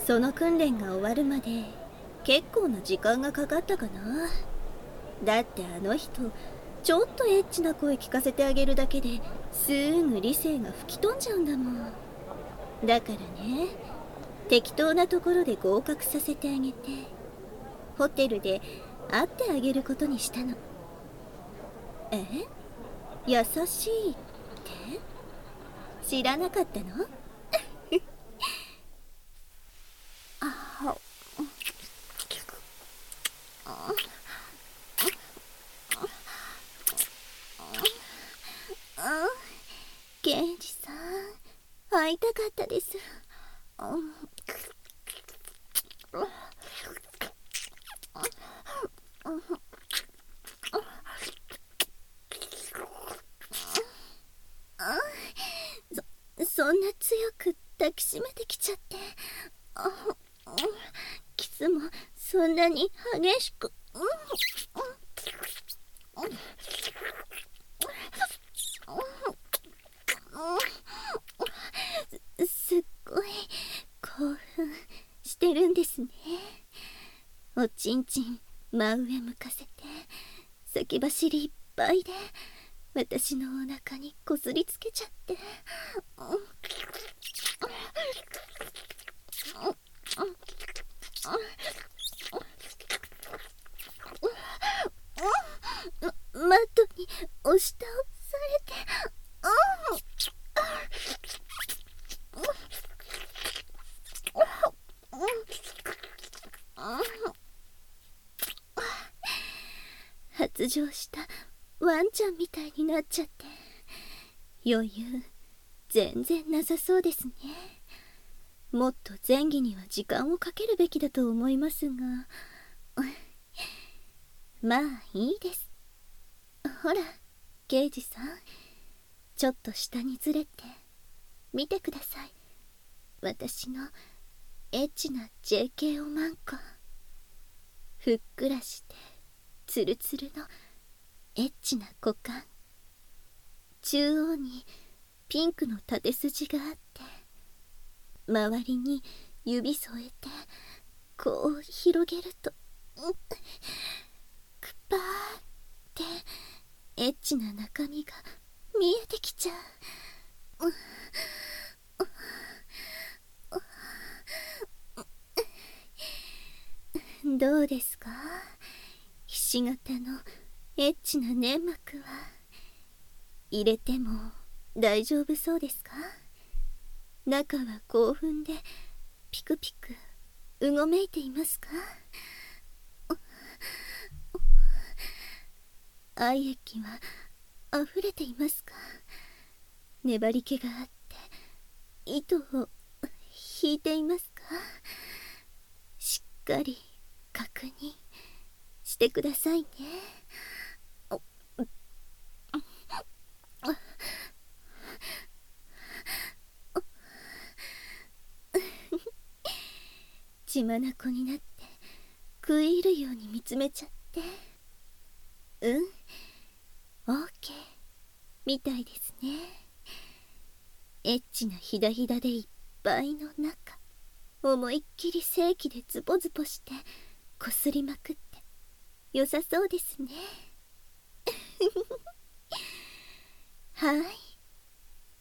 その訓練が終わるまで結構な時間がかかったかな。だってあの人、ちょっとエッチな声聞かせてあげるだけですぐ理性が吹き飛んじゃうんだもん。だからね、適当なところで合格させてあげて、ホテルで会ってあげることにしたの。え？優しいって知らなかったの？ あ、 刑事さん、会いたかったです。そんな強く抱きしめてきちゃって、キスもそんなに激しく、すっごい興奮してるんですね。おちんちん真上向かせて、先走りいっぱいで私のお腹にこすりつけちゃって、マットに押し倒されて、発情したワンちゃんみたいになっちゃって、余裕全然なさそうですね。もっと前戯には時間をかけるべきだと思いますが、まあいいです。ほら、刑事さん、ちょっと下にずれて見てください。私のエッチな JK おまんこ。ふっくらしてツルツルのエッチな股間、中央にピンクの縦筋があって、周りに指添えてこう広げると、クパーってエッチな中身が見えてきちゃう。どうですか、ひし形のエッチな粘膜は入れても大丈夫そうですか？中は興奮でピクピクうごめいていますか？愛液は溢れていますか？粘り気があって糸を引いていますか？しっかり確認してくださいね。血眼になって食い入るように見つめちゃって、オーケーみたいですね。エッチなひだひだでいっぱいの中、思いっきり正気でズポズポしてこすりまくって良さそうですね。はい、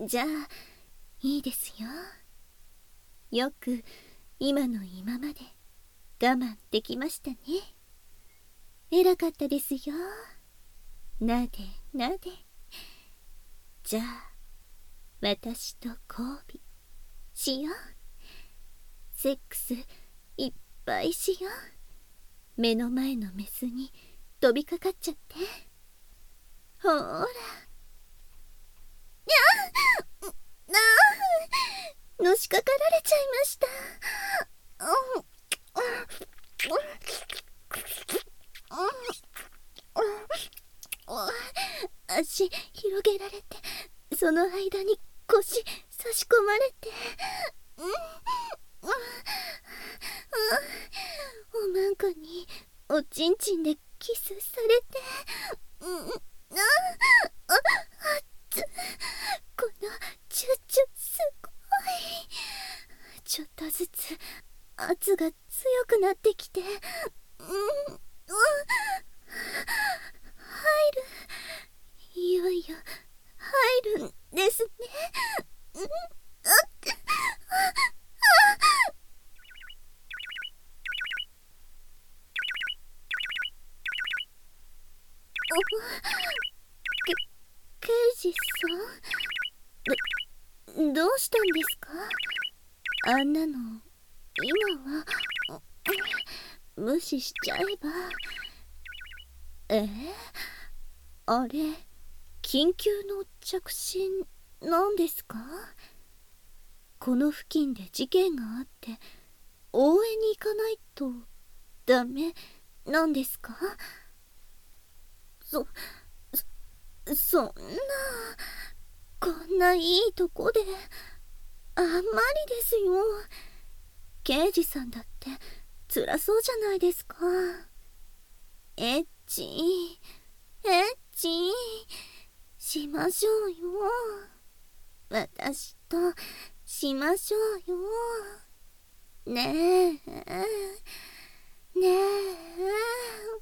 じゃあいいですよ。よく今の今まで我慢できましたね。偉かったですよ。なでなで。じゃあ私と交尾しよう。セックスいっぱいしよう。目の前のメスに飛びかかっちゃって。ほーら。のしかかられちゃいました。足広げられて、その間に腰差し込まれて、おまんこにおちんちんでキスされて、このチュチュすごい。ちょっとずつ圧が強くなってきて、入る。いよいよ入るんですね。刑事さん、どうしたんですか？あんなの今は無視しちゃえば。あれ、緊急の着信なんですか？この付近で事件があって応援に行かないとダメなんですか？そんな、こんないいとこであんまりですよ。刑事さんだって辛そうじゃないですか。エッチしましょうよ。私としましょうよ。ねえ